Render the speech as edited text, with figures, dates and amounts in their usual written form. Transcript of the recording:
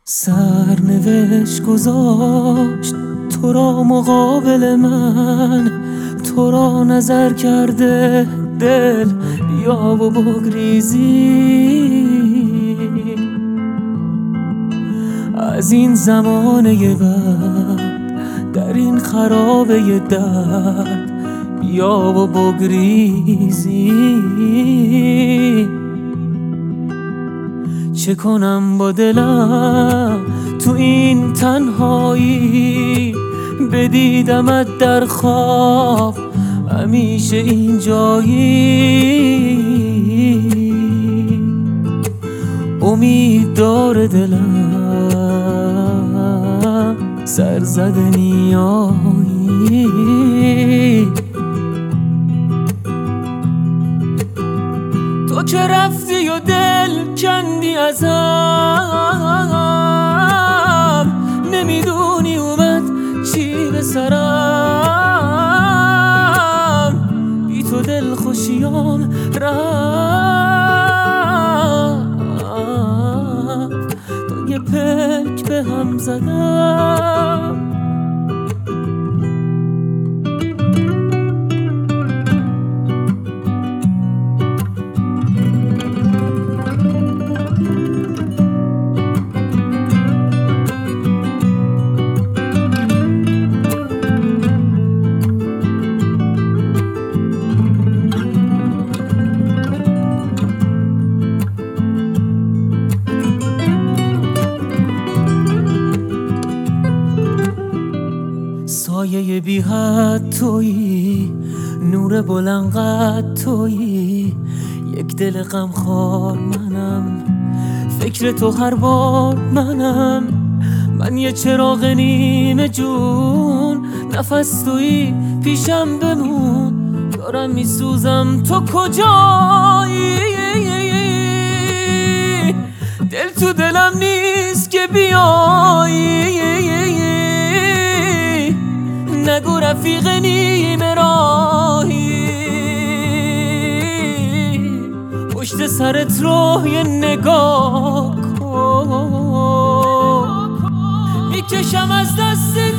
سرنوشت گذاشت تو را مقابل من، تو را نظر کرده دل بیا و بگریزی از این زمانه بعد در این خرابه درد بیا و بگریزی. چه کنم با دلم تو این تنهایی، بدیدمت در خواب همیشه اینجایی. امید داره دلم سرزده نیایی. تو که رفتی و دل کندی ازم، نمیدونی اومد چی به سرم، بی تو دل خوشیام رفت، تا یه پلک به هم زدم. سایه بی حد تویی، نور بلند قد تویی، یک دل غمخوار منم، فکر تو هر بار منم. من یه چراغ نیمه جون، نفس تویی پیشم بمون، دارم میسوزم تو کجایی. دل تو دلم نیست که بیایی، نگو رفیق نیمه راهی، پشت سرت رو یه نگاه کن، میکشم از دست